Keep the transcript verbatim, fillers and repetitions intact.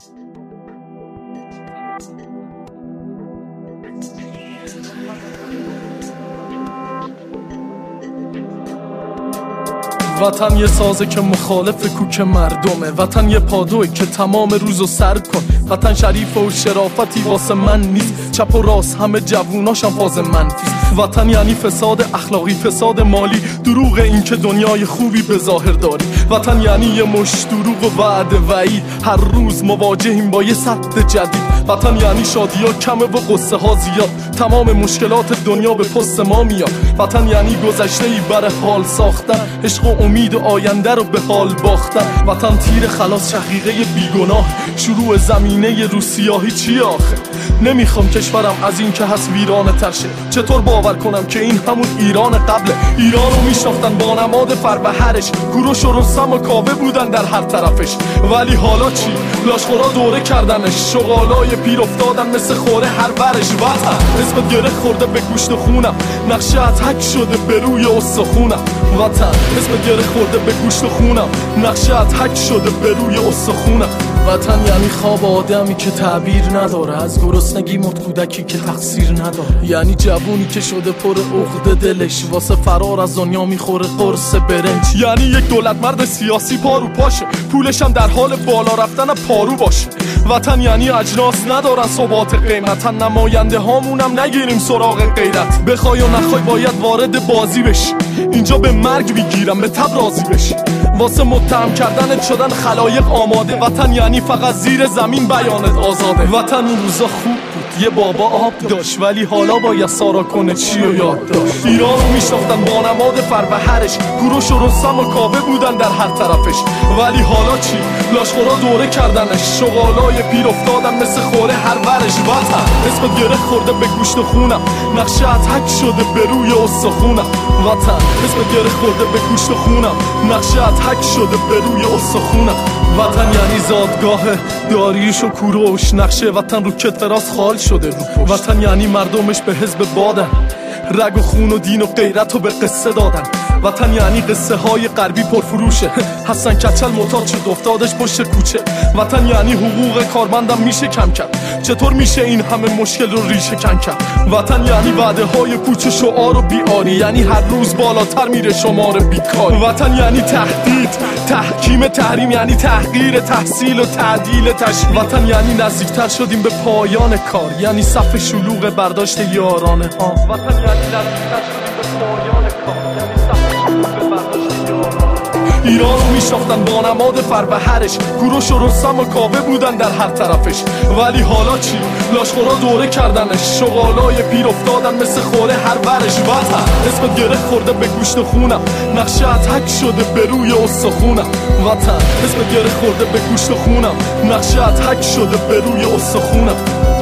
وطن یه سازه که مخالف کوک مردمه، وطن یه پادوی که تمام روزو سر کن. وطن شریفه و شرافتی واسه من نیست، چپ و راست همه جووناشم فاز منفیست. وطن یعنی فساد اخلاقی، فساد مالی، دروغ این که دنیای خوبی به ظاهر داری. وطن یعنی یه مش دروغ و وعده وعید، هر روز مواجهیم با یه سد جدید. وطن یعنی شادی ها کمه و قصه ها زیاد، تمام مشکلات دنیا به پست ما میاد. وطن یعنی گذشته ای بر حال ساختن، عشق و امید و آینده رو به حال باختن. وطن تیر خلاص شقیقه بیگناه، شروع زمینه رو سیاهی چی آخه؟ نمیخوام کشورم از این که هست ویرانه تر شه. چطور باور کنم که این همون ایران قبله؟ ایران رو میشناختن با نماد فربهرش، کوروش و رستم و کاوه بودن در هر طرفش. ولی حالا چی؟ لاشخورا دوره کردنش، شغالای پیر افتادن مثل خوره هر ورش. وطن اسمت گره خورده به گوشت خونم، نقشه اتک شده به روی استخونم. وطن اسمت گره خورده به گوشت خونم، نقشه اتک شده به روی استخونم. وطن یعنی خواب آدمی که تعبیر نداره، از گرسنگی مرد کودکی که تقصیر نداره. یعنی جوونی که شده پر عقده دلش، واسه فرار از دنیا میخوره قرص برنج. یعنی یک دولت مرد سیاسی پارو پاشه، پولش هم در حال بالا رفتن پارو باشه. وطن یعنی اجناس ندارن ثبات قیمتن، نماینده هامونم نگیریم سراغ غیرت. بخوای و نخوای باید وارد بازی بشی، اینجا به مرگ میگیرم به تب راضی بشی. واسه متهم کردنت شدن خلایق آماده، وطن یعنی فقط زیر زمین بیانت آزاده. وطن اون روزا خوب بود، یه بابا آب داشت، ولی حالا باید سارا کنه چی و یاد داشت. ایران رو میشناختن با نماد فربهرش، کوروش و رستم و کاوه بودن در هر طرفش. ولی حالا چی؟ لاشخورا دوره کردنش، شغالای پیر افتادن مثل خوره هر ورش. وطن اسمت گره خورده به گوشت خونم، نقشه اتک شده به روی استخونم. وطن اسمت گره خورده به گوشت خونم، نقشه اتک شده به روی استخونم. وطن یعنی زادگاه داریوش و کوروش، نقشه وطن رو کتف راست خال شده رو پشت. وطن یعنی مردمش به حزب بادن، رگ و خون و دین و غیرت رو به قصه دادن. وطن یعنی قصه های غربی پرفروشه، حسن کچل معتاد شد افتادش پشت کوچه. وطن یعنی حقوق کارمندم میشه کم کرد، چطور میشه این همه مشکل رو ریشه کن کرد؟ وطن یعنی وعده های پوچ شعار و بیاری، یعنی هر روز بالاتر میره شمار بیکاری. وطن یعنی تهدید، تحکیم، تحریم، یعنی تحقیر تحصیل و تعدیل تشریع. وطن یعنی نزدیکتر شدیم به پایان کار، یعنی صف شلوغ برداشت یارانه ها. وطن یعنی نزدیکتر شدیم به پایان کار، یعنی صف شلوغ برداشت یارانه ها. ایران رو میشناختن با نماد فربهرش، کوروش و رستم و کاوه بودن در هر طرفش. ولی حالا چی؟ لاشخورا دوره کردنش، شغالای پیر افتادن مثل خوره هر ورش. وطن اسمت گره خورده به گوشت خونم، نقشه اتک شده به روی استخونم. وطن اسمت گره خورده به گوشت خونم، نقشه اتک شده به روی استخونم.